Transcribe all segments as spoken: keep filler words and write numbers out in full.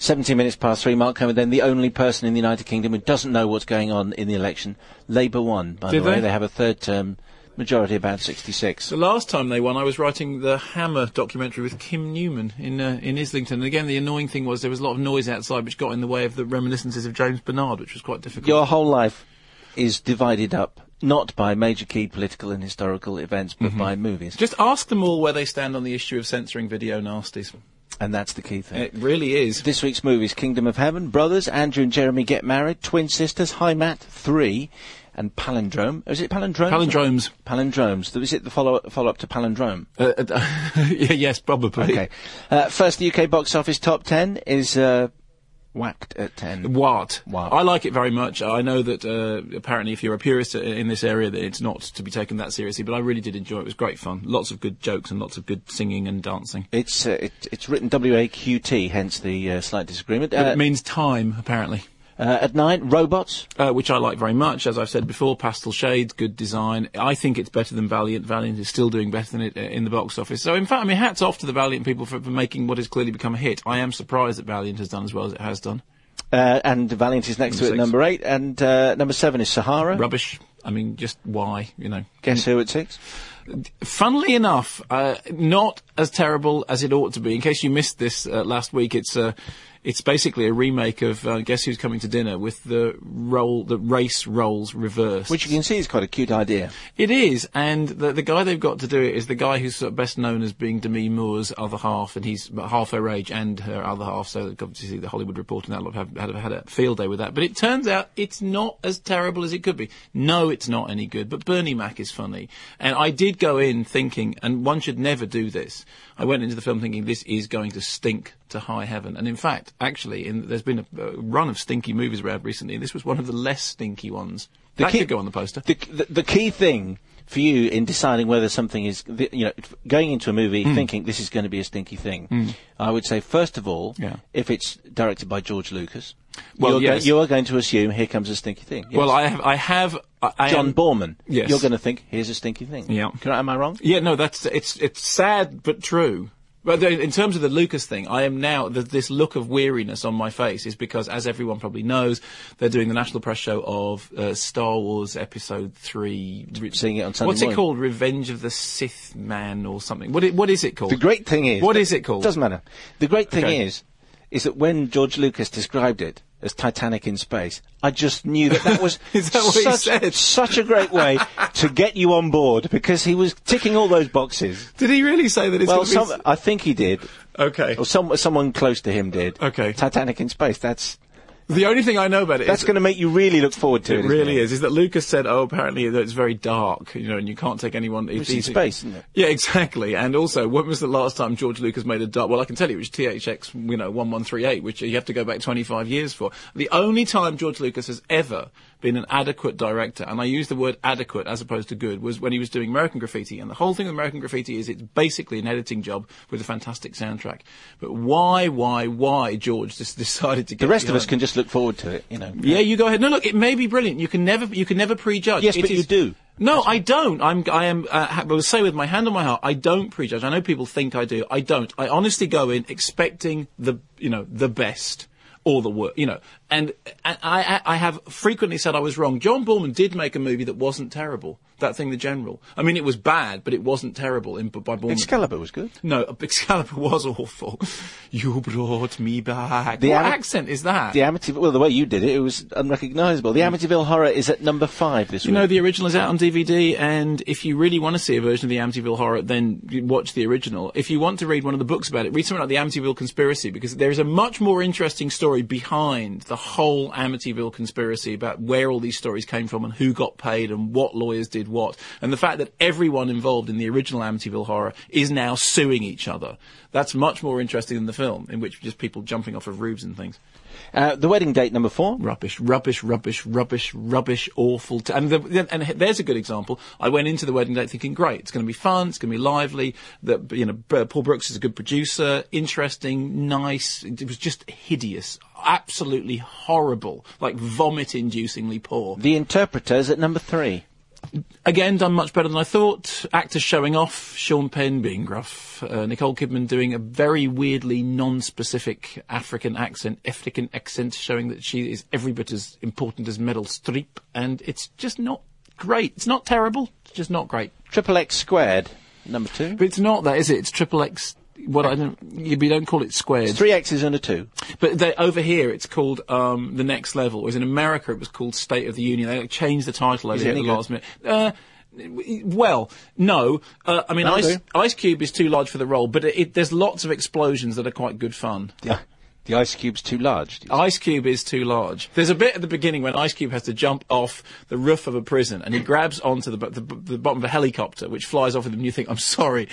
seventeen minutes past three, Mark Comer, then the only person in the United Kingdom who doesn't know what's going on in the election. Labour won, by Did the way. they? They have a third term majority, about sixty-six. The last time they won, I was writing the Hammer documentary with Kim Newman in uh, in Islington. And again, the annoying thing was there was a lot of noise outside which got in the way of the reminiscences of James Bernard, which was quite difficult. Your whole life is divided up, not by major key political and historical events, but Mm-hmm. by movies. Just ask them all where they stand on the issue of censoring video nasties. And that's the key thing. It really is. This week's movies: Kingdom of Heaven, Brothers, Andrew and Jeremy Get Married, Twin Sisters, Hi Matt, Three, and Palindrome. Oh, is it Palindrome? Palindromes. Palindromes. Is it the follow follow up to Palindrome? Uh, uh, yeah, yes, probably. Okay. Uh, first, the U K box office top ten is uh, whacked at ten. What? Wow. I like it very much. I know that uh, apparently if you're a purist in this area that it's not to be taken that seriously, but I really did enjoy it. It was great fun. Lots of good jokes and lots of good singing and dancing. It's uh, it, it's written W A Q T, hence the uh, slight disagreement. But Uh, it means time, apparently. uh, at nine, Robots. Uh, which I like very much. As I've said before, pastel shades, good design. I think it's better than Valiant. Valiant is still doing better than it uh, in the box office. So, in fact, I mean, hats off to the Valiant people for, for making what has clearly become a hit. I am surprised that Valiant has done as well as it has done. Uh, and Valiant is next Number to it, six. number eight. And uh, number seven is Sahara. Rubbish. I mean, just why, you know. Guess who at six? Funnily enough, uh, not as terrible as it ought to be. In case you missed this uh, last week, it's uh, it's basically a remake of uh, Guess Who's Coming to Dinner with the role, the race roles reversed. Which you can see is quite a cute idea. It is, and the the guy they've got to do it is the guy who's sort of best known as being Demi Moore's other half, and he's about half her age and her other half. So obviously the Hollywood Reporter and that lot have had, had a field day with that. But it turns out it's not as terrible as it could be. No, it's not any good. But Bernie Mac is funny, and I did go in thinking, and one should never do this. I went into the film thinking this is going to stink to high heaven, and in fact, actually, in, there's been a, a run of stinky movies around recently, and this was one of the less stinky ones. The that key- could go on the poster. The, the, the key thing for you in deciding whether something is, th- you know, going into a movie Hmm. thinking this is going to be a stinky thing, I would say, first of all, Yeah. if it's directed by George Lucas, Well, you're, yes. go- you are going to assume here comes a stinky thing. Yes. Well, I have, I have, I, I John am, Borman, Yes. you're going to think, here's a stinky thing. Yeah. Can I, am I wrong? Yeah, no, that's it's it's sad but true. But the- in terms of the Lucas thing, I am now the, this look of weariness on my face is because, as everyone probably knows, they're doing the national press show of uh, Star Wars Episode Three. Seeing it on Sunday What's morning. it called? Revenge of the Sith Man or something? What i- what is it called? The great thing is... What is it called? Doesn't matter. The great thing Okay. is, is that when George Lucas described it as Titanic in space, I just knew that that was Is that what he such, said? such a great way to get you on board, because he was ticking all those boxes. Did he really say that it's Well, gonna be some, I think he did, s- okay? or some, someone close to him did. Okay. Titanic in space, that's... The only thing I know about it That's is going to make you really look forward to it. it isn't really is. Is that Lucas said, "Oh, apparently that it's very dark, you know, and you can't take anyone." It's in space, isn't it? Yeah, exactly. And also, when was the last time George Lucas made a dark? Well, I can tell you, it was T H X, you know, one one three eight, which you have to go back twenty-five years for. The only time George Lucas has ever been an adequate director, and I use the word adequate as opposed to good, was when he was doing American Graffiti. And the whole thing with American Graffiti is it's basically an editing job with a fantastic soundtrack. But why, why, why George just decided to get The rest of behind- us can just look forward to it, you know. Yeah, you go ahead. No, look, it may be brilliant. You can never, you can never prejudge. Yes, It but you is- do. No, I don't. I'm, I am, uh, ha- I will say with my hand on my heart, I don't prejudge. I know people think I do. I don't. I honestly go in expecting the, you know, the best. Or the worst, you know, and, and I, I have frequently said I was wrong. John Borman did make a movie that wasn't terrible. That thing, The General. I mean, it was bad, but it wasn't terrible in, by Borman. Excalibur was good. No, Excalibur was awful. You brought me back. The what Am- accent is that? The Amityville, well, the way you did it, it was unrecognisable. The Amityville Horror is at number five this You week. know, the original is out on D V D, and if you really want to see a version of the Amityville Horror, then you watch the original. If you want to read one of the books about it, read something like the Amityville Conspiracy, because there is a much more interesting story behind the whole Amityville conspiracy about where all these stories came from and who got paid and what lawyers did what. And the fact that everyone involved in the original Amityville Horror is now suing each other. That's much more interesting than the film, in which just people jumping off of roofs and things. Uh, the Wedding Date, number four. Rubbish, rubbish, rubbish, rubbish, rubbish, awful. T- and, the, and there's a good example. I went into the Wedding Date thinking, great, it's going to be fun, it's going to be lively. That, you know, Paul Brooks is a good producer, interesting, nice. It was just hideous, absolutely horrible, like vomit-inducingly poor. The Interpreters at number three. Again, done much better than I thought. Actors showing off, Sean Penn being gruff, uh, Nicole Kidman doing a very weirdly non-specific African accent, African accent, showing that she is every bit as important as Meryl Streep, and it's just not great. It's not terrible, it's just not great. Triple X Squared, number two. But it's not that, is it? It's Triple X... What I don't, you, you don't call it squared. It's three X's and a two. But they, over here, it's called um, The Next Level. Whereas in America, it was called State of the Union. They changed the title over at the last minute. Uh, well, no. Uh, I mean, Ice, Ice Cube is too large for the role, but it, it, there's lots of explosions that are quite good fun. Yeah. The Ice Cube's too large. Ice Cube is too large. There's a bit at the beginning when Ice Cube has to jump off the roof of a prison and he grabs onto the, the, the bottom of a helicopter which flies off with him and you think, I'm sorry.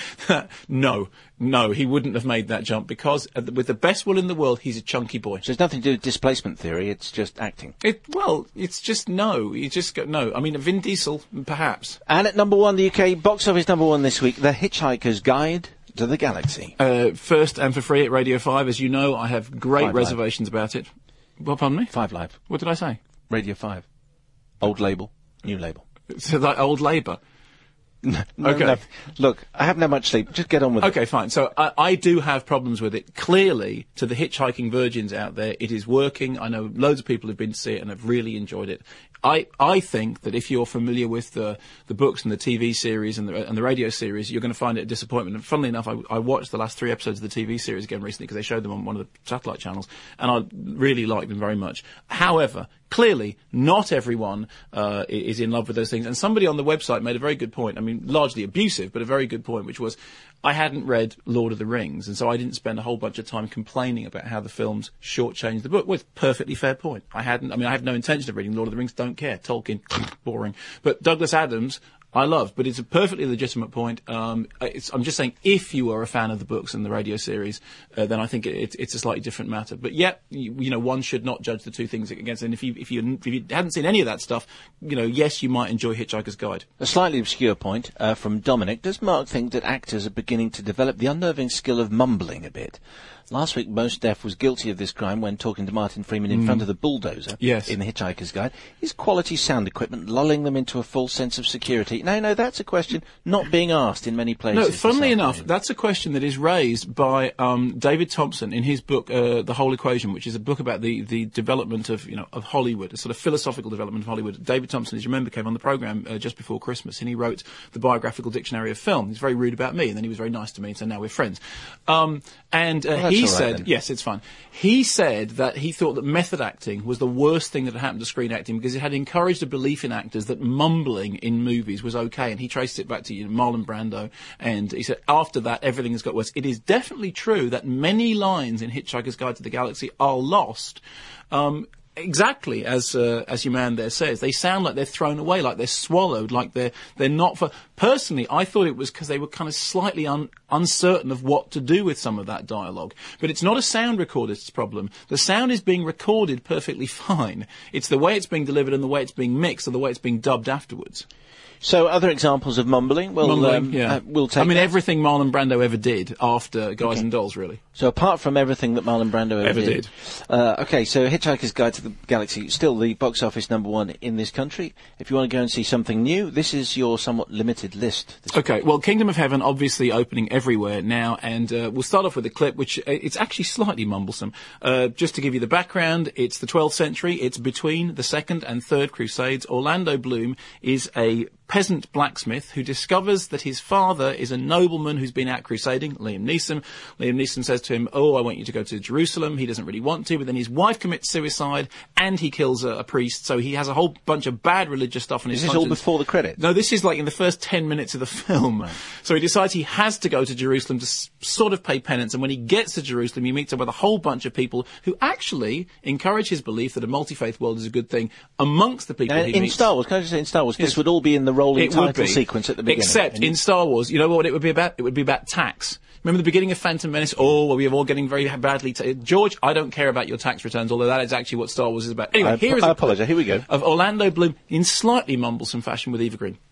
no, no, he wouldn't have made that jump because uh, with the best will in the world, he's a chunky boy. So it's nothing to do with displacement theory, it's just acting. It, well, it's just no. You just go, no. I mean, Vin Diesel, perhaps. And at number one, the U K box office number one this week, The Hitchhiker's Guide to the Galaxy. Uh, first and for free at Radio five. As you know, I have great Five reservations Live. about it. Well, pardon me? Five Live. What did I say? Radio five. Old label, new label. So like old Labour. No, okay. No. Look, I haven't had much sleep. Just get on with okay, it. Okay, fine. So I, I do have problems with it. Clearly, to the hitchhiking virgins out there, it is working. I know loads of people have been to see it and have really enjoyed it. I, I think that if you're familiar with the, the books and the T V series and the, and the radio series, you're going to find it a disappointment. And funnily enough, I, I watched the last three episodes of the T V series again recently because they showed them on one of the satellite channels, and I really liked them very much. However, clearly, not everyone uh, is in love with those things. And somebody on the website made a very good point. I mean, largely abusive, but a very good point, which was, I hadn't read Lord of the Rings, and so I didn't spend a whole bunch of time complaining about how the films shortchanged the book. Well, it's a perfectly fair point. I hadn't, I mean, I have no intention of reading Lord of the Rings, don't care. Tolkien, boring. But Douglas Adams, I love, but it's a perfectly legitimate point. Um, it's, I'm just saying, if you are a fan of the books and the radio series, uh, then I think it, it, it's a slightly different matter. But yet, you, you know, one should not judge the two things against. And if you, if you if you hadn't seen any of that stuff, you know, yes, you might enjoy Hitchhiker's Guide. A slightly obscure point uh, from Dominic. Does Mark think that actors are beginning to develop the unnerving skill of mumbling a bit? Last week, Mos Def was guilty of this crime when talking to Martin Freeman in mm. front of the bulldozer yes. in The Hitchhiker's Guide. Is quality sound equipment lulling them into a false sense of security? No, no, that's a question not being asked in many places. No, funnily enough, that's a question that is raised by um, David Thompson in his book, uh, The Whole Equation, which is a book about the, the development of, you know, of Hollywood, a sort of philosophical development of Hollywood. David Thompson, as you remember, came on the programme uh, just before Christmas, and he wrote the Biographical Dictionary of Film. He's very rude about me, and then he was very nice to me, so now we're friends. Um, and uh, well, he right said, then. yes, it's fine. He said that he thought that method acting was the worst thing that had happened to screen acting because it had encouraged a belief in actors that mumbling in movies was okay, and he traced it back to, you know, Marlon Brando, and he said after that everything has got worse. It is definitely true that many lines in Hitchhiker's Guide to the Galaxy are lost. Um, Exactly as uh, as your man there says, they sound like they're thrown away, like they're swallowed, like they're they're not for. Personally, I thought it was because they were kind of slightly un, uncertain of what to do with some of that dialogue. But it's not a sound recordist's problem. The sound is being recorded perfectly fine. It's the way it's being delivered and the way it's being mixed, or the way it's being dubbed afterwards. So, other examples of mumbling? Well, mumbling, um, yeah. uh, we'll take I mean, that. everything Marlon Brando ever did after Guys okay. and Dolls, really. So, apart from everything that Marlon Brando ever, ever did. did. Uh, okay, so Hitchhiker's Guide to the Galaxy, still the box office number one in this country. If you want to go and see something new, this is your somewhat limited list. Okay, well, Kingdom of Heaven obviously opening everywhere now, and uh, we'll start off with a clip which uh, it's actually slightly mumblesome. Uh, just to give you the background, it's the twelfth century, it's between the Second and Third Crusades. Orlando Bloom is a peasant blacksmith who discovers that his father is a nobleman who's been out crusading, Liam Neeson. Liam Neeson says to him, oh, I want you to go to Jerusalem. He doesn't really want to, but then his wife commits suicide and he kills a, a priest, so he has a whole bunch of bad religious stuff on his Is this conscience. all before the credits? No, this is like in the first ten minutes of the film. Right. So he decides he has to go to Jerusalem to s- sort of pay penance, and when he gets to Jerusalem, he meets up with a whole bunch of people who actually encourage his belief that a multi-faith world is a good thing amongst the people Uh, he in meets. Star Wars, can I just say in Star Wars, Yes. this would all be in the rolling It would title be. sequence at the beginning. Except And in you- Star Wars, you know what it would be about? It would be about tax. Remember the beginning of Phantom Menace? Oh, well, we are all getting very badly... Ta- George, I don't care about your tax returns, although that is actually what Star Wars is about. Anyway, I, here is I a apologise. Here we go. of Orlando Bloom in slightly mumblesome fashion with Eva Green.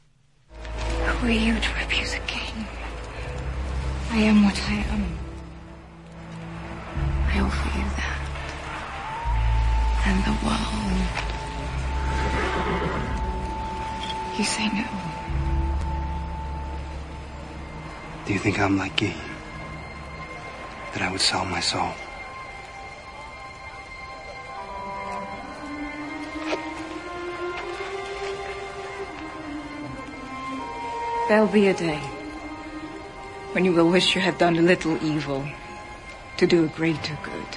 Who are you to refuse a king? I am what I am. I offer you that. And the world. You say no. Do you think I'm like Guy? That I would sell my soul? There'll be a day when you will wish you had done a little evil to do a greater good.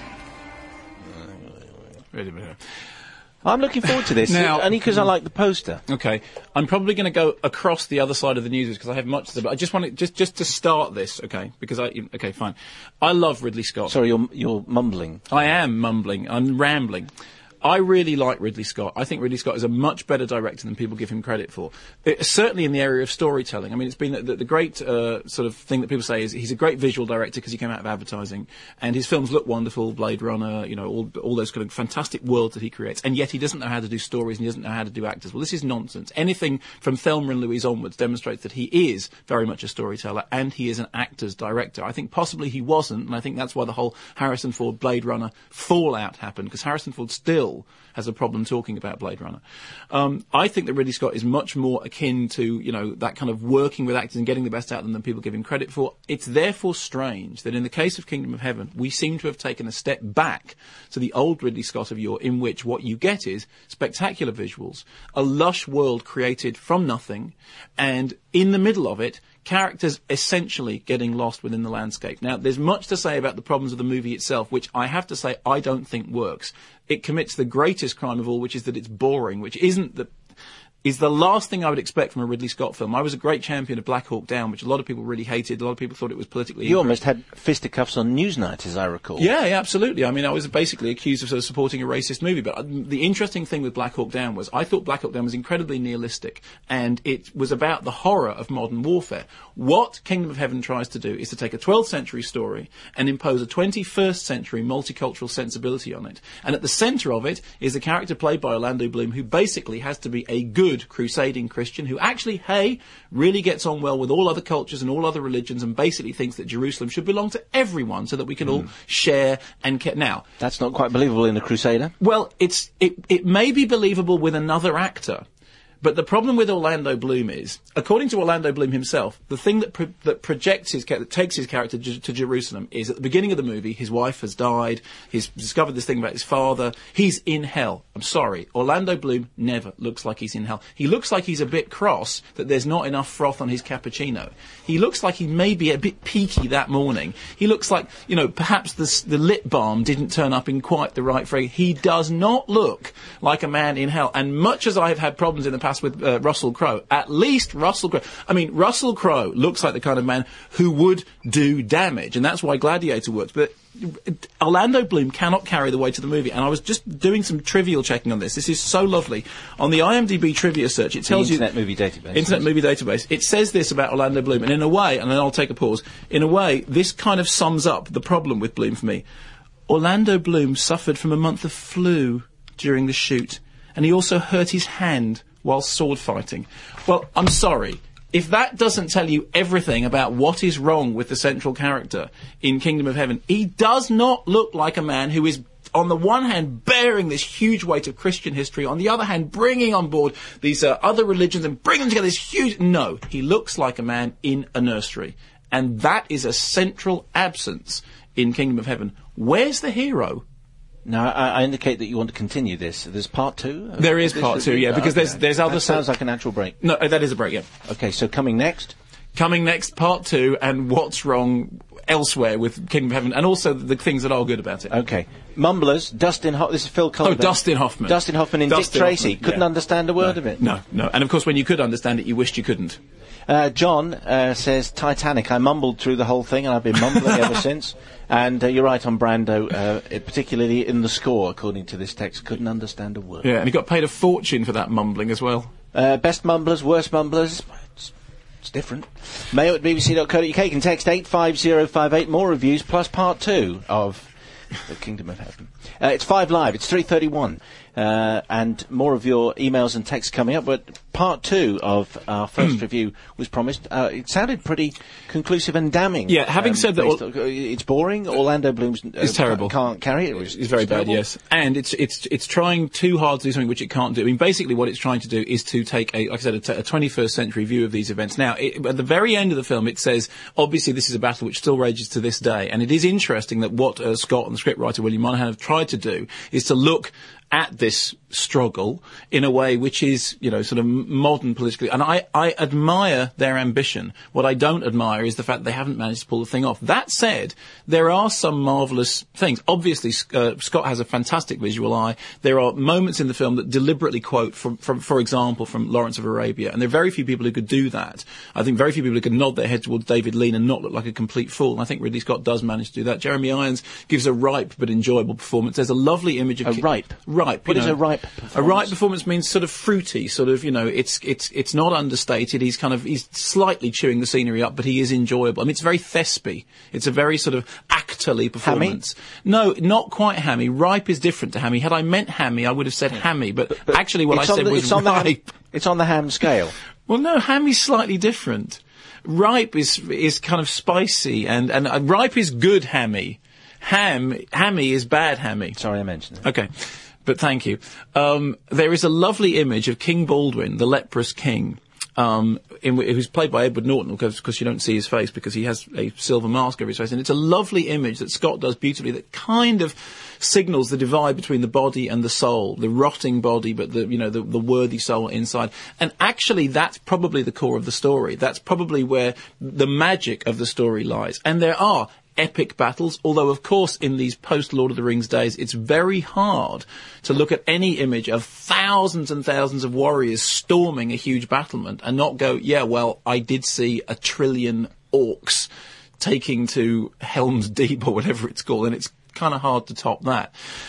Wait a minute. I'm looking forward to this, Now- only because I like the poster. Okay, I'm probably going to go across the other side of the news because I have much to say, but I just want to, just, just to start this, okay, because I, okay, fine. I love Ridley Scott. Sorry, you're, you're mumbling. I am mumbling, I'm rambling. I really like Ridley Scott. I think Ridley Scott is a much better director than people give him credit for. It, certainly in the area of storytelling. I mean, it's been the, the great uh, sort of thing that people say is he's a great visual director because he came out of advertising, and his films look wonderful. Blade Runner, you know, all, all those kind of fantastic worlds that he creates, and yet he doesn't know how to do stories and he doesn't know how to do actors. Well, this is nonsense. Anything from Thelma and Louise onwards demonstrates that he is very much a storyteller and he is an actor's director. I think possibly he wasn't, and I think that's why the whole Harrison Ford Blade Runner fallout happened, because Harrison Ford still has a problem talking about Blade Runner. Um, I think that Ridley Scott is much more akin to, you know, that kind of working with actors and getting the best out of them than people give him credit for. It's therefore strange that in the case of Kingdom of Heaven, we seem to have taken a step back to the old Ridley Scott of yore, in which what you get is spectacular visuals, a lush world created from nothing, and in the middle of it, characters essentially getting lost within the landscape. Now, there's much to say about the problems of the movie itself, which I have to say I don't think works. It commits the greatest crime of all, which is that it's boring, which isn't the... is the last thing I would expect from a Ridley Scott film. I was a great champion of Black Hawk Down, which a lot of people really hated. A lot of people thought it was politically You incorrect. almost had fisticuffs on Newsnight, as I recall. Yeah, yeah, absolutely. I mean, I was basically accused of sort of supporting a racist movie. But uh, the interesting thing with Black Hawk Down was I thought Black Hawk Down was incredibly nihilistic, and it was about the horror of modern warfare. What Kingdom of Heaven tries to do is to take a twelfth century story and impose a twenty-first century multicultural sensibility on it. And at the centre of it is a character played by Orlando Bloom, who basically has to be a good crusading Christian who actually, hey, really gets on well with all other cultures and all other religions, and basically thinks that Jerusalem should belong to everyone so that we can all share and care. Now, That's not quite believable in a Crusader. well, it's it it may be believable with another actor, but the problem with Orlando Bloom is, according to Orlando Bloom himself, the thing that pro- that projects his cha- that takes his character to, to Jerusalem is at the beginning of the movie, his wife has died, he's discovered this thing about his father, he's in hell. I'm sorry, Orlando Bloom never looks like he's in hell. He looks like he's a bit cross that there's not enough froth on his cappuccino. He looks like he may be a bit peaky that morning. He looks like, you know, perhaps the, s- the lip balm didn't turn up in quite the right frame. He does not look like a man in hell. And much as I have had problems in the past with uh, Russell Crowe, at least Russell Crowe, I mean, Russell Crowe looks like the kind of man who would do damage, and that's why Gladiator works. But Orlando Bloom cannot carry the weight of the movie, and I was just doing some trivial checking on this. This is so lovely. On the IMDb trivia search, it tells the you... Internet Movie Database. Internet Movie Database. It says this about Orlando Bloom, and in a way, and then I'll take a pause, in a way, this kind of sums up the problem with Bloom for me. Orlando Bloom suffered from a month of flu during the shoot, and he also hurt his hand while sword fighting. Well, I'm sorry. If that doesn't tell you everything about what is wrong with the central character in Kingdom of Heaven, he does not look like a man who is, on the one hand, bearing this huge weight of Christian history, on the other hand, bringing on board these uh, other religions and bringing them together this huge... No, he looks like a man in a nursery. And that is a central absence in Kingdom of Heaven. Where's the hero? Now, I, I indicate that you want to continue this. There's part two? of There is this part two, yeah, because Okay. there's there's other... That sounds like a natural break. No, uh, that is a break, yeah. Okay, so coming next... Coming next, part two, and what's wrong elsewhere with Kingdom of Heaven, and also the things that are good about it. Okay. Mumblers, Dustin Hoffman. This is Phil Oh, Cullen. Dustin Hoffman. Dustin Hoffman and Dustin Dick Tracy. Hoffman, Couldn't yeah. understand a word no, of it. No, no. And of course, when you could understand it, you wished you couldn't. Uh, John uh, says Titanic. I mumbled through the whole thing, and I've been mumbling ever since. And uh, you're right on Brando, uh, it, particularly in the score, according to this text. Couldn't understand a word. Yeah, and he got paid a fortune for that mumbling as well. Uh, best mumblers, worst mumblers. It's, it's different. Mail at b b c dot co dot u k. You can text eight five zero five eight. More reviews plus part two of The Kingdom of Heaven. Uh, it's Five Live. It's three thirty-one. Uh, and more of your emails and texts coming up. But part two of our first review was promised. Uh, it sounded pretty conclusive and damning. Yeah, having um, said that... All, it's boring. Orlando Bloom's... Uh, it's terrible. Can't carry it. It's, it's very it's bad, terrible. yes. And it's it's it's trying too hard to do something which it can't do. I mean, basically what it's trying to do is to take, a, like I said, a, t- a twenty-first century view of these events. Now, it, at the very end of the film, it says, obviously this is a battle which still rages to this day. And it is interesting that what uh, Scott and the scriptwriter William Monahan have tried to do is to look at this struggle in a way which is, you know, sort of modern politically. And I, I admire their ambition. What I don't admire is the fact they haven't managed to pull the thing off. That said, there are some marvellous things. Obviously, uh, Scott has a fantastic visual eye. There are moments in the film that deliberately quote, from, from, for example, from Lawrence of Arabia. And there are very few people who could do that. I think very few people who could nod their head towards David Lean and not look like a complete fool. And I think Ridley Scott does manage to do that. Jeremy Irons gives a ripe but enjoyable performance. There's a lovely image of... A Ki- ripe? Ripe. What you is know. a ripe performance? A ripe performance means sort of fruity, sort of, you know, it's it's it's not understated. He's kind of, he's slightly chewing the scenery up, but he is enjoyable. I mean, it's very Thespy. It's a very sort of actorly performance. Hammy? No, not quite hammy. Ripe is different to hammy. Had I meant hammy, I would have said hammy, but, but, but actually what I said the, was it's on ripe. The ham, it's on the ham scale. Well, no, hammy's slightly different. Ripe is is kind of spicy, and, and uh, ripe is good hammy. Ham, hammy is bad hammy. Sorry, I mentioned it. Okay. But thank you. Um, there is a lovely image of King Baldwin, the leprous king, um, in, who's played by Edward Norton, because, because you don't see his face because he has a silver mask over his face. And it's a lovely image that Scott does beautifully that kind of signals the divide between the body and the soul, the rotting body, but the, you know, the, the worthy soul inside. And actually, that's probably the core of the story. That's probably where the magic of the story lies. And there are epic battles, although of course in these post-Lord of the Rings days it's very hard to look at any image of thousands and thousands of warriors storming a huge battlement and not go, yeah, well, I did see a trillion orcs taking to Helm's Deep or whatever it's called, and it's kind of hard to top that.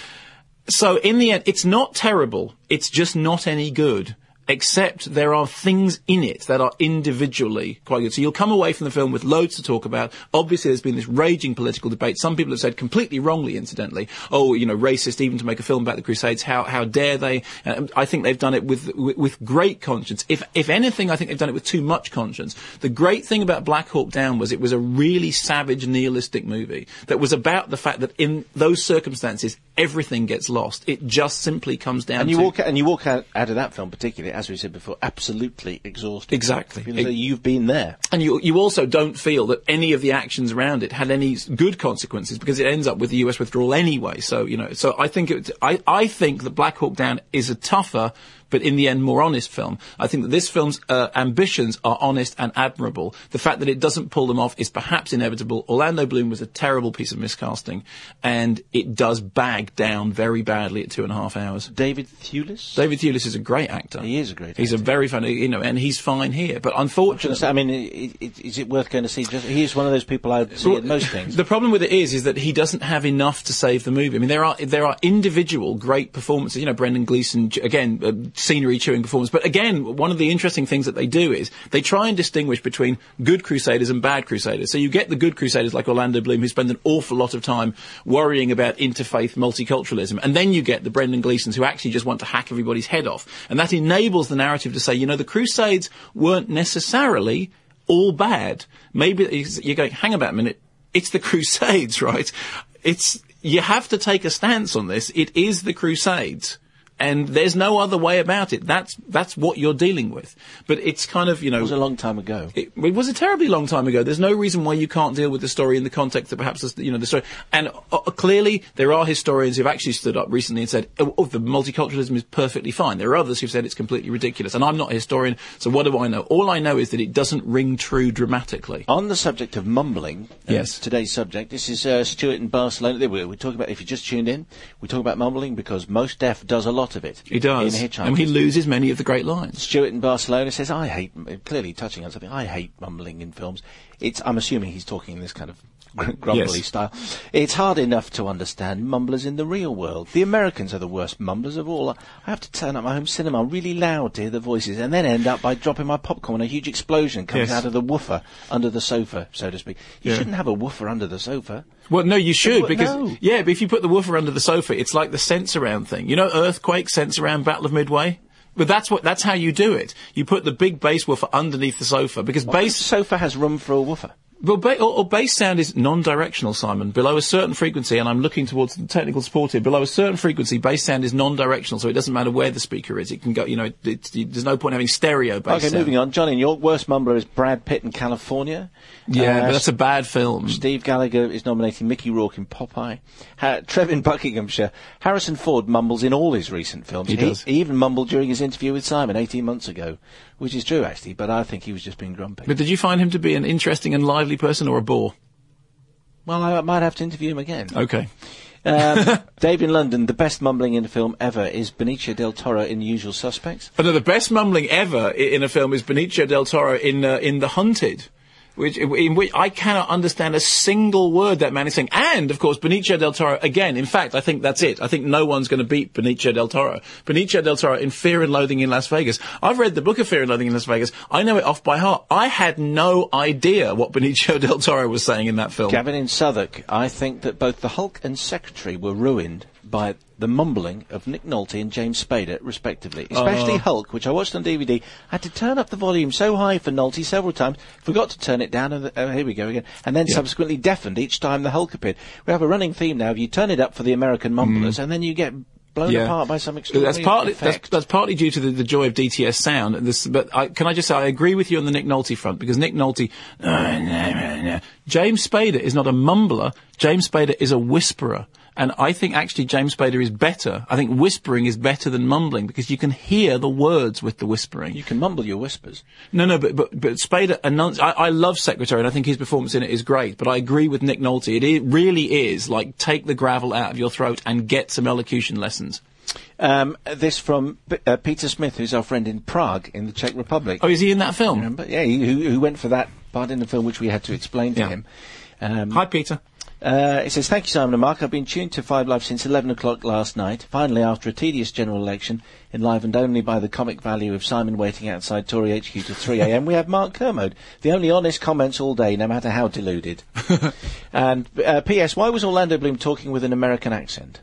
So in the end, it's not terrible, it's just not any good. Except there are things in it that are individually quite good. So you'll come away from the film with loads to talk about. Obviously, there's been this raging political debate. Some people have said, completely wrongly, incidentally, oh, you know, racist even to make a film about the Crusades. How how dare they? Uh, I think they've done it with, with with great conscience. If if anything, I think they've done it with too much conscience. The great thing about Black Hawk Down was it was a really savage, nihilistic movie that was about the fact that in those circumstances, everything gets lost. It just simply comes down and you to... Walk, and you walk out, out of that film, particularly, as we said before, absolutely exhausted. Exactly. You know, you've been there. And you you also don't feel that any of the actions around it had any good consequences because it ends up with the U S withdrawal anyway. So, you know, so I think it, I, I think that Black Hawk Down is a tougher, but in the end more honest film. I think that this film's uh, ambitions are honest and admirable. The fact that it doesn't pull them off is perhaps inevitable. Orlando Bloom was a terrible piece of miscasting, and it does bag down very badly at two and a half hours. David Thewlis? David Thewlis is a great actor. He is a great actor. He's a very funny, you know, and he's fine here. But unfortunately... I mean, it, it, is it worth going to see? Just, he is one of those people I'd see well, at most things. The problem with it is, is that he doesn't have enough to save the movie. I mean, there are there are individual great performances. You know, Brendan Gleeson, again, uh, scenery chewing performance. But again, one of the interesting things that they do is they try and distinguish between good Crusaders and bad Crusaders. So you get the good Crusaders like Orlando Bloom, who spend an awful lot of time worrying about interfaith multiculturalism, and then you get the Brendan Gleesons who actually just want to hack everybody's head off. And that enables the narrative to say, you know, the Crusades weren't necessarily all bad. Maybe you're going, hang about a minute, it's the Crusades, right? It's, you have to take a stance on this. It is the Crusades. And there's no other way about it. That's that's what you're dealing with. But it's kind of, you know... It was a long time ago. It, it was a terribly long time ago. There's no reason why you can't deal with the story in the context that perhaps, you know, the story... And uh, clearly, there are historians who've actually stood up recently and said, oh, oh, the multiculturalism is perfectly fine. There are others who've said it's completely ridiculous. And I'm not a historian, so what do I know? All I know is that it doesn't ring true dramatically. On the subject of mumbling, yes, today's subject, this is uh, Stuart in Barcelona. We're, we're talking about, if you just tuned in, we talk about mumbling because Mos Def does a lot of it. He does. In Hitchhikers. And he loses many of the great lines. Stuart in Barcelona says, I hate, clearly touching on something, I hate mumbling in films. It's, I'm assuming he's talking in this kind of gr- grumbly Yes. style. It's hard enough to understand mumblers in the real world. The Americans are the worst mumblers of all. I have to turn up my home cinema really loud to hear the voices, and then end up by dropping my popcorn. A huge explosion comes Yes. out of the woofer under the sofa, so to speak. You Yeah. shouldn't have a woofer under the sofa. Well, no, you should, But because, no. yeah, but if you put the woofer under the sofa, it's like the sense around thing. You know, Earthquake, sense around, Battle of Midway? But that's what, that's how you do it. You put the big bass woofer underneath the sofa, because The bass, sofa has room for a woofer. well, ba- or, or bass sound is non-directional, Simon. Below a certain frequency, and I'm looking towards the technical support here, below a certain frequency, bass sound is non-directional, so it doesn't matter where the speaker is. It can go, you know, it, it's, you, there's no point having stereo bass Okay, sound. moving on. John in York, worst mumbler is Brad Pitt in California. Yeah, Uh, but that's a bad film. Steve Gallagher is nominating Mickey Rourke in Popeye. Ha- Trev in Buckinghamshire. Harrison Ford mumbles in all his recent films. He does. He even mumbled during his interview with Simon eighteen months ago, which is true, actually, but I think he was just being grumpy. But did you find him to be an interesting and lively person or a bore? Well, I might have to interview him again. Okay. Um, Dave in London, the best mumbling in a film ever is Benicio del Toro in The Usual Suspects. But no, the best mumbling ever i- in a film is Benicio del Toro in uh, in The Hunted, which in which I cannot understand a single word that man is saying. And of course, Benicio del Toro again. In fact, I think that's it. I think no one's going to beat Benicio del Toro. Benicio del Toro in Fear and Loathing in Las Vegas. I've read the book of Fear and Loathing in Las Vegas. I know it off by heart. I had no idea what Benicio del Toro was saying in that film. Gavin in Southwark, I think that both the Hulk and Secretary were ruined by the mumbling of Nick Nolte and James Spader, respectively. Especially Hulk, which I watched on D V D. I had to turn up the volume so high for Nolte several times, forgot to turn it down, and the, oh, here we go again, and then subsequently deafened each time the Hulk appeared. We have a running theme now of you turn it up for the American mumblers, and then you get blown Yeah. apart by some extraordinary That's partly that's, effect. that's partly due to the, the joy of D T S sound. And this, but I, can I just say I agree with you on the Nick Nolte front, because Nick Nolte, James Spader is not a mumbler. James Spader is a whisperer. And I think actually James Spader is better. I think whispering is better than mumbling, because you can hear the words with the whispering. You can mumble your whispers. No, no, but but, but Spader announced. I, I love Secretary, and I think his performance in it is great. But I agree with Nick Nolte. It i- really is like take the gravel out of your throat and get some elocution lessons. Um, this from P- uh, Peter Smith, who's our friend in Prague, in the Czech Republic. Oh, is he in that film? Remember? Yeah, he, who, who went for that part in the film, which we had to explain to Yeah. him. Um, Hi, Peter. Uh, it says, thank you, Simon and Mark. I've been tuned to Five Live since eleven o'clock last night. Finally, after a tedious general election, enlivened only by the comic value of Simon waiting outside Tory H Q till three a.m., we have Mark Kermode. The only honest comments all day, no matter how deluded. And uh, P S. Why was Orlando Bloom talking with an American accent?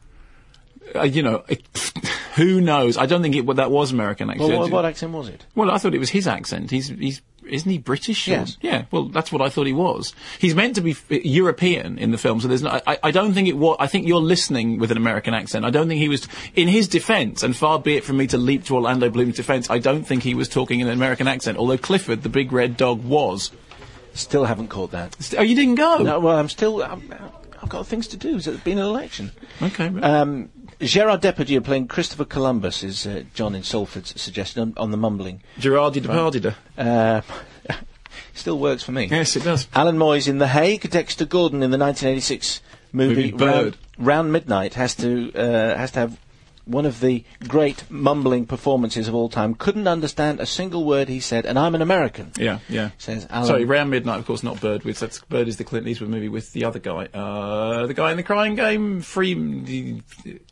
Uh, you know, it, who knows? I don't think it, that was American accent. Well, what, what accent was it? Well, I thought it was his accent. He's, he's, isn't he British? or- Yes. Yeah. Well, that's what I thought he was. He's meant to be f- European in the film, so there's no. I, I don't think it was. I think you're listening with an American accent. I don't think he was. In his defence, and far be it from me to leap to Orlando Bloom's defence, I don't think he was talking in an American accent. Although Clifford, the big red dog, was. Still haven't caught that. St- Oh, you didn't go. No, well, I'm still... I'm, I've got things to do. It's been an election. Okay. right. Um, Gerard Depardieu playing Christopher Columbus is uh, John in Salford's suggestion on, on the mumbling. Girardi Depardieu. Uh, still works for me. Yes, it does. Alan Moyes in The Hague. Dexter Gordon in the nineteen eighty-six movie, Movie Bird. Round, Round Midnight has to uh, has to have one of the great mumbling performances of all time. Couldn't understand a single word he said, and I'm an American. Yeah, yeah. Says Alan. Sorry, Round Midnight, of course, not Bird. With that's Bird is the Clint Eastwood movie with the other guy, uh, the guy in the Crying Game, Freeman.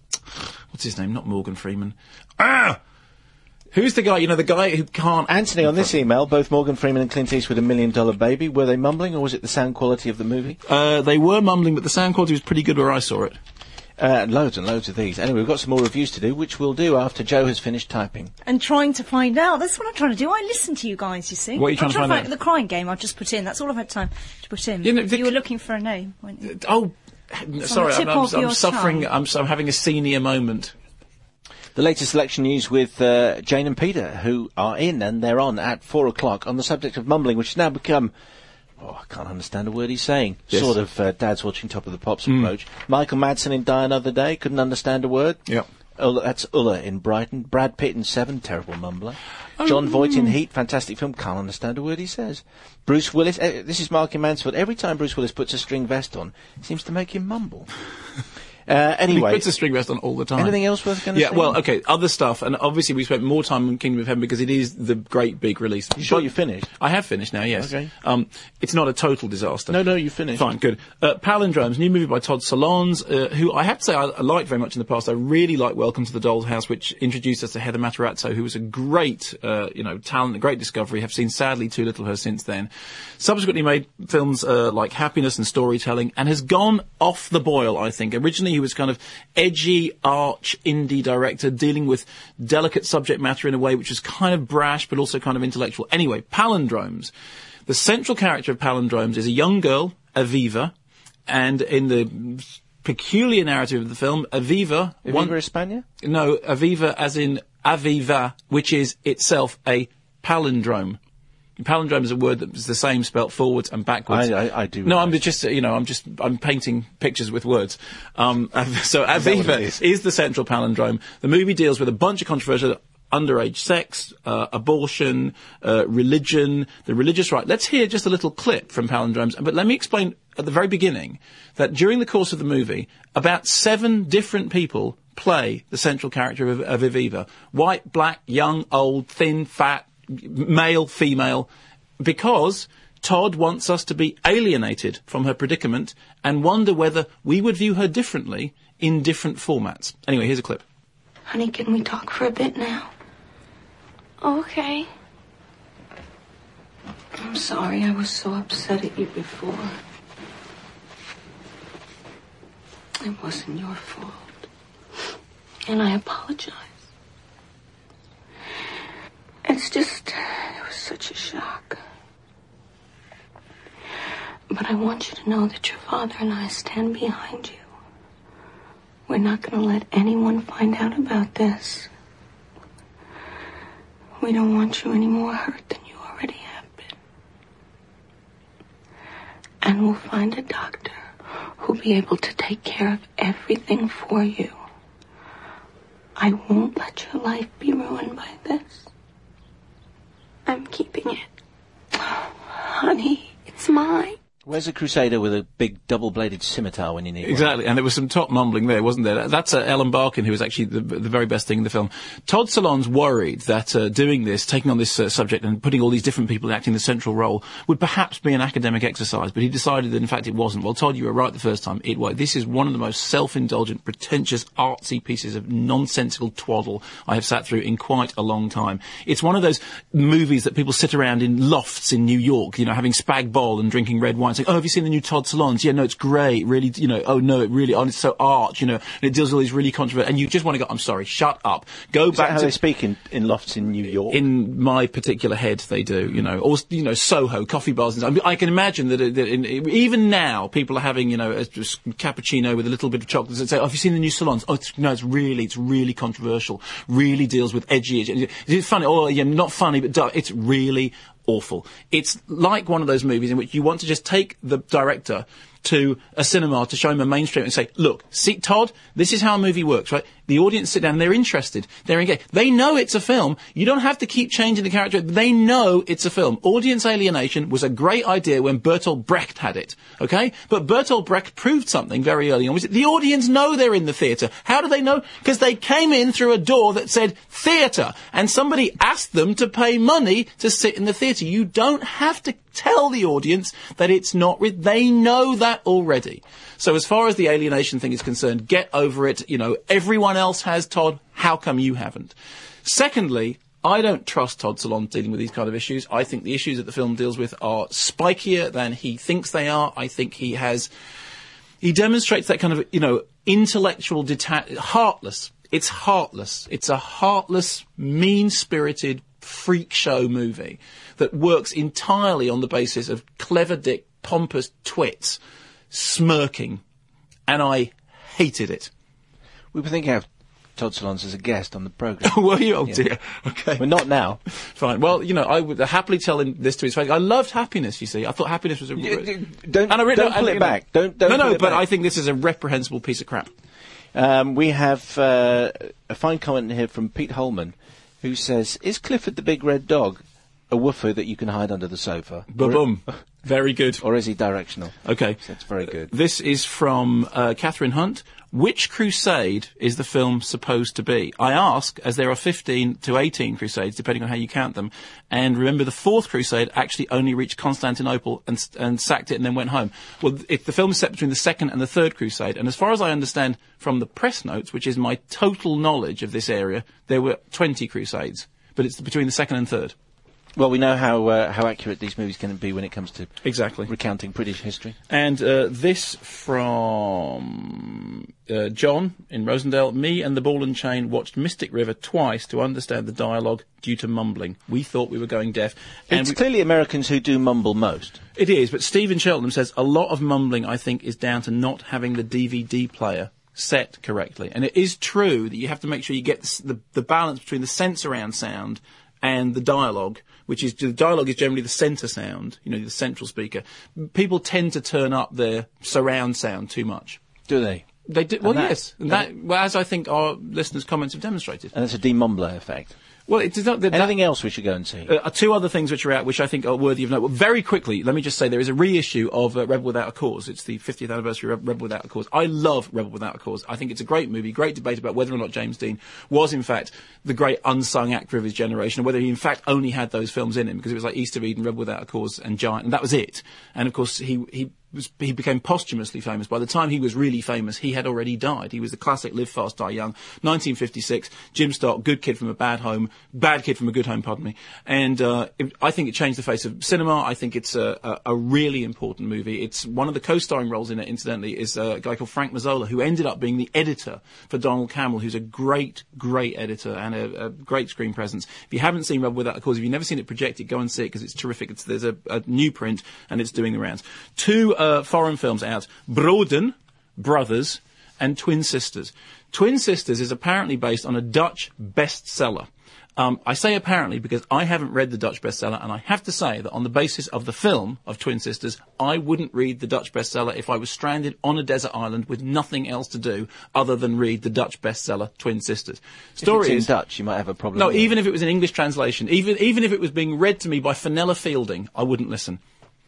What's his name? Not Morgan Freeman. Ah, who's the guy? You know, the guy who can't. Anthony, on this email, both Morgan Freeman and Clint Eastwood, A Million Dollar Baby, were they mumbling, or was it the sound quality of the movie? Uh, they were mumbling, but the sound quality was pretty good where I saw it. Uh, loads and loads of these. Anyway, we've got some more reviews to do, which we'll do after Joe has finished typing. And trying to find out. That's what I'm trying to do. I listen to you guys, you see. What are you trying I'm to find out? The Crying Game I've just put in. That's all I've had time to put in. You know, the- you were looking for a name, weren't you? Oh, sorry, tip I'm, I'm, of I'm your suffering. tongue. I'm, I'm having a senior moment. The latest election news with uh, Jane and Peter, who are in and they're on at four o'clock on the subject of mumbling, which has now become... Oh, I can't understand a word he's saying. Yes. Sort of uh, Dad's watching Top of the Pops approach. Michael Madsen in Die Another Day, couldn't understand a word. Yep. Ulla, that's Ulla in Brighton. Brad Pitt in Seven, terrible mumbler. John Voight in Heat, fantastic film, can't understand a word he says. Bruce Willis, uh, this is Mark in Mansfield. Every time Bruce Willis puts a string vest on, it seems to make him mumble. Uh, He anyway, puts a string vest on all the time. anything else worth going to Yeah, say? well, okay, other stuff, and obviously we spent more time on Kingdom of Heaven because it is the great big release. You sure But- you finished? I have finished now, yes. Okay. Um, it's not a total disaster. No, no, you finished. Fine, good. Uh, Palindromes, new movie by Todd Solondz, uh, who I have to say I, I liked very much in the past. I really like Welcome to the Doll's House, which introduced us to Heather Matarazzo, who was a great, uh, you know, talent, a great discovery. Have seen sadly too little of her since then. Subsequently made films uh, like Happiness and Storytelling, and has gone off the boil, I think. Originally he was kind of edgy, arch, indie director, dealing with delicate subject matter in a way which was kind of brash, but also kind of intellectual. Anyway, Palindromes. The central character of Palindromes is a young girl, Aviva, and in the peculiar narrative of the film, Aviva... Viva one- España? No, Aviva as in Aviva, which is itself a palindrome. Palindrome is a word that is the same spelt forwards and backwards. I- I- I do No, I'm realise. just, uh, you know, I'm just, I'm painting pictures with words. Um, so that what Aviva it is? is the central palindrome. The movie deals with a bunch of controversial underage sex, uh, abortion, uh, religion, the religious right. Let's hear just a little clip from Palindromes. But let me explain at the very beginning that during the course of the movie, about seven different people play the central character of, of Aviva. White, black, young, old, thin, fat, male, female, because Todd wants us to be alienated from her predicament and wonder whether we would view her differently in different formats. Anyway, here's a clip. Honey, can we talk for a bit now? Okay. I'm sorry I was so upset at you before. It wasn't your fault. And I apologize. It's just, it was such a shock. But I want you to know that your father and I stand behind you. We're not going to let anyone find out about this. We don't want you any more hurt than you already have been. And we'll find a doctor who'll be able to take care of everything for you. I won't let your life be ruined by this. I'm keeping it. Oh, honey. It's mine. Where's a crusader with a big double-bladed scimitar when you need one? Exactly, and there was some top mumbling there, wasn't there? That's uh, Ellen Barkin, who was actually the, the very best thing in the film. Todd Solondz worried that uh, doing this, taking on this uh, subject and putting all these different people acting the central role would perhaps be an academic exercise, but he decided that in fact it wasn't. Well, Todd, you were right the first time. It was. This is one of the most self-indulgent, pretentious, artsy pieces of nonsensical twaddle I have sat through in quite a long time. It's one of those movies that people sit around in lofts in New York, you know, having spag bol and drinking red wine, saying, oh, have you seen the new Todd Solondz? Yeah, no, it's great. Really, you know, oh, no, it really, oh, it's so arch, you know, and it deals with all these really controversial, and you just want to go, I'm sorry, shut up. Go Is back that how to... they speak in, in lofts in New York? In my particular head, they do, you know, or, you know, Soho, coffee bars and stuff. I mean, I can imagine that, that in, even now, people are having, you know, a, a cappuccino with a little bit of chocolate and say, oh, have you seen the new Solondz? Oh, it's, no, it's really, it's really controversial. Really deals with edgy, edgy. It's funny, oh, yeah, not funny, but dark. It's really awful. It's like one of those movies in which you want to just take the director to a cinema to show him a mainstream and say, look, see, Todd, this is how a movie works, right? The audience sit down and they're interested. They're engaged. They know it's a film. You don't have to keep changing the character. They know it's a film. Audience alienation was a great idea when Bertolt Brecht had it, okay? But Bertolt Brecht proved something very early on. Was the audience know they're in the theatre. How do they know? Because they came in through a door that said theatre, and somebody asked them to pay money to sit in the theatre. You don't have to tell the audience that it's not... Re- they know that already. So as far as the alienation thing is concerned, get over it. You know, everyone else has, Todd. How come you haven't? Secondly, I don't trust Todd Solondz dealing with these kind of issues. I think the issues that the film deals with are spikier than he thinks they are. I think he has... He demonstrates that kind of, you know, intellectual deta- heartless. It's heartless. It's a heartless, mean-spirited freak show movie that works entirely on the basis of clever dick, pompous twits smirking, and I hated it. We were thinking of Todd Solondz as a guest on the programme. Were you? Oh Yeah. dear. Okay. Well, not now. Fine. Well, you know, I would happily tell him this to his face. I loved Happiness, you see. I thought Happiness was a... Yeah, d- don't- and I re- don't no, pull and, it you know- back. Don't- don't No, no, pull it but back. I think this is a reprehensible piece of crap. Um, we have uh, a fine comment here from Pete Holman, who says, is Clifford the big red dog a woofer that you can hide under the sofa? Ba-boom. Very good. Or is he directional? Okay. That's very good. This is from uh, Catherine Hunt. which crusade is the film supposed to be? I ask, as there are fifteen to eighteen crusades, depending on how you count them. And remember, the fourth crusade actually only reached Constantinople and, and sacked it and then went home. Well, if the film is set between the second and the third crusade, and as far as I understand from the press notes, which is my total knowledge of this area, there were twenty crusades. But it's between the second and third. Well, we know how uh, how accurate these movies can be when it comes to exactly recounting British history. And uh, this from uh, John in Rosendale. Me and the Ball and Chain watched Mystic River twice to understand the dialogue due to mumbling. We thought we were going deaf. And it's we- clearly Americans who do mumble most. It is, but Stephen Cheltenham says a lot of mumbling, I think, is down to not having the D V D player set correctly. And it is true that you have to make sure you get the, the, the balance between the sense around sound and the dialogue, which is, the dialogue is generally the centre sound, you know, the central speaker. People tend to turn up their surround sound too much. Do they? They do. Well, that- yes. And that, well, as I think our listeners' comments have demonstrated. And it's a demumbler effect. Well, it does not. That, Anything else we should go and see? Uh, two other things which are out, which I think are worthy of note. Well, very quickly, let me just say there is a reissue of uh, Rebel Without a Cause. It's the fiftieth anniversary of Rebel Without a Cause. I love Rebel Without a Cause. I think it's a great movie, great debate about whether or not James Dean was, in fact, the great unsung actor of his generation, or whether he, in fact, only had those films in him, because it was like East of Eden, Rebel Without a Cause, and Giant, and that was it. And, of course, he... he Was, he became posthumously famous. By the time he was really famous, he had already died. He was the classic Live Fast, Die Young. nineteen fifty-six, Jim Stark, good kid from a bad home, bad kid from a good home, pardon me. And uh, it, I think it changed the face of cinema. I think it's a, a, a really important movie. It's one of the co-starring roles in it, incidentally, is a guy called Frank Mazzola, who ended up being the editor for Donald Cameron, who's a great, great editor and a, a great screen presence. If you haven't seen Rebel Without a Cause, if you've never seen it projected, go and see it, because it's terrific. It's, there's a, a new print, and it's doing the rounds. Two uh, foreign films out, Broden, Brothers, and Twin Sisters. Twin Sisters is apparently based on a Dutch bestseller. Um, I say apparently because I haven't read the Dutch bestseller, and I have to say that on the basis of the film of Twin Sisters, I wouldn't read the Dutch bestseller if I was stranded on a desert island with nothing else to do other than read the Dutch bestseller Twin Sisters. Story if it's in is, Dutch, you might have a problem. no, with even it. if it was an English translation, even even if it was being read to me by Fenella Fielding, I wouldn't listen.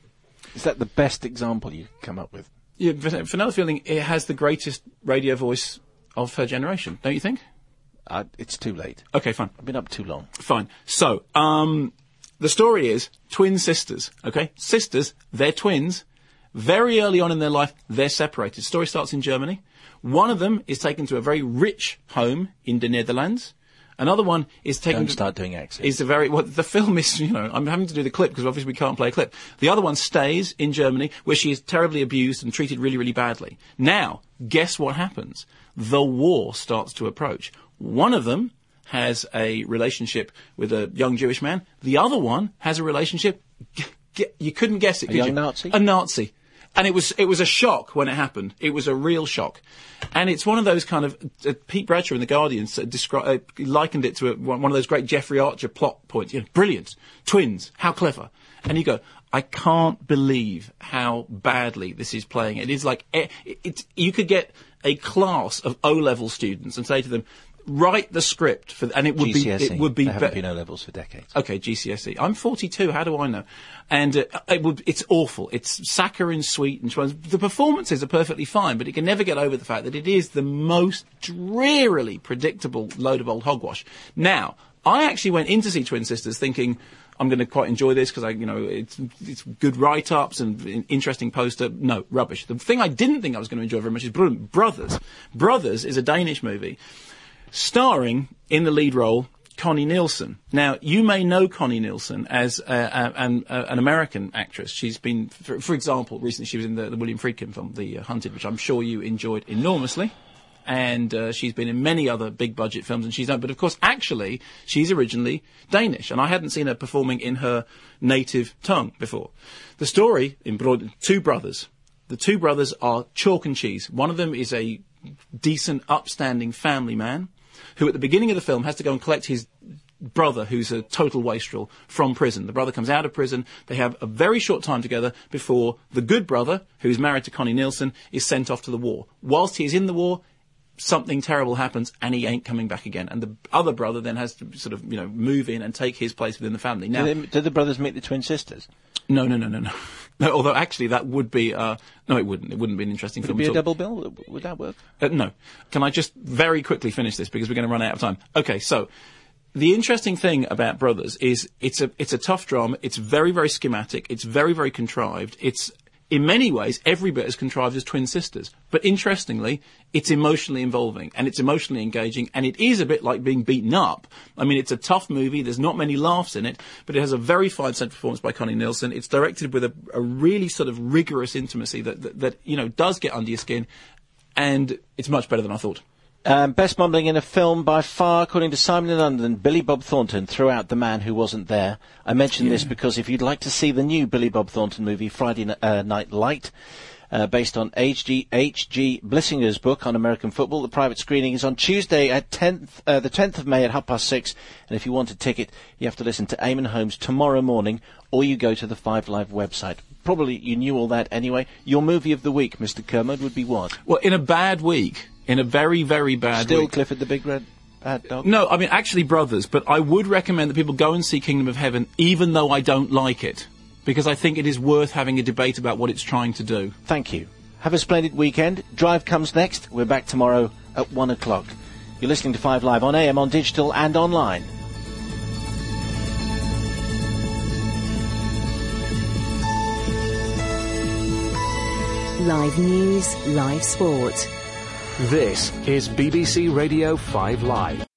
Is that the best example you come up with? Yeah, Fenella Fielding, it has the greatest radio voice of her generation, don't you think? Uh, it's too late. Okay, fine. I've been up too long. Fine. So, um, the story is twin sisters, okay? Sisters, they're twins. Very early on in their life, they're separated. Story starts in Germany. One of them is taken to a very rich home in the Netherlands. Another one is taken Don't to... start doing accents. Is a very... Well, the film is, you know, I'm having to do the clip because obviously we can't play a clip. The other one stays in Germany where she is terribly abused and treated really, really badly. Now, guess what happens? The war starts to approach. One of them has a relationship with a young Jewish man. The other one has a relationship... G- g- you couldn't guess it, A could young you? Nazi? A Nazi. And it was it was a shock when it happened. It was a real shock. And it's one of those kind of... Uh, Pete Bradshaw in The Guardian uh, descri- uh, likened it to a, one of those great Jeffrey Archer plot points. You know, brilliant. Twins. How clever. And you go, I can't believe how badly this is playing. It is like... It, it, you could get a class of O-level students and say to them, write the script for... And it would G C S E. be... It would be There haven't be- been O-levels for decades. Okay, G C S E. I'm forty-two. How do I know? And uh, it would, it's awful. It's saccharine sweet, and the performances are perfectly fine, but it can never get over the fact that it is the most drearily predictable load of old hogwash. Now, I actually went in to see Twin Sisters thinking I'm going to quite enjoy this because I, you know, it's it's good write-ups and an interesting poster. No, rubbish. The thing I didn't think I was going to enjoy very much is Brothers. Brothers is a Danish movie starring in the lead role Connie Nielsen. Now, you may know Connie Nielsen as uh, uh, an, uh, an American actress. She's been, for, for example, recently she was in the, the William Friedkin film, The uh, Hunted, which I'm sure you enjoyed enormously. And uh, she's been in many other big-budget films, and she's done. But of course, actually, she's originally Danish, and I hadn't seen her performing in her native tongue before. The story in broad, two brothers. The two brothers are chalk and cheese. One of them is a decent, upstanding family man who at the beginning of the film has to go and collect his brother, who's a total wastrel, from prison. The brother comes out of prison. They have a very short time together before the good brother, who's married to Connie Nielsen, is sent off to the war. Whilst he is in the war, something terrible happens and he ain't coming back again. And the other brother then has to sort of, you know, move in and take his place within the family. Now, Did, they, did the brothers meet the twin sisters? No, no, no, no, no. No, although actually that would be, uh, no, it wouldn't. It wouldn't be an interesting Would film it be at a all. double bill? Would that work? Uh, no. Can I just very quickly finish this because we're going to run out of time? Okay, so the interesting thing about Brothers is it's a it's a tough drama. It's very, very schematic. It's very, very contrived. It's in many ways every bit as contrived as Twin Sisters. But interestingly, it's emotionally involving and it's emotionally engaging and it is a bit like being beaten up. I mean, it's a tough movie. There's not many laughs in it, but it has a very fine central performance by Connie Nielsen. It's directed with a, a really sort of rigorous intimacy that, that, that, you know, does get under your skin, and it's much better than I thought. Um, best mumbling in a film by far, according to Simon in London, Billy Bob Thornton threw out The Man Who Wasn't There. I mention this because if you'd like to see the new Billy Bob Thornton movie, Friday uh, Night Light, uh, based on H G H G Blissinger's book on American football, the private screening is on Tuesday at tenth, uh, the tenth of May at half past six. And if you want a ticket, you have to listen to Eamon Holmes tomorrow morning, or you go to the Five Live website. Probably you knew all that anyway. Your movie of the week, Mister Kermode, would be what? Well, in a bad week. In a very, very bad Still week. Clifford the Big Red Bad Dog? No, I mean, actually Brothers, but I would recommend that people go and see Kingdom of Heaven, even though I don't like it, because I think it is worth having a debate about what it's trying to do. Thank you. Have a splendid weekend. Drive comes next. We're back tomorrow at one o'clock. You're listening to Five Live on A M, on digital and online. Live news, live sport. This is B B C Radio five Live.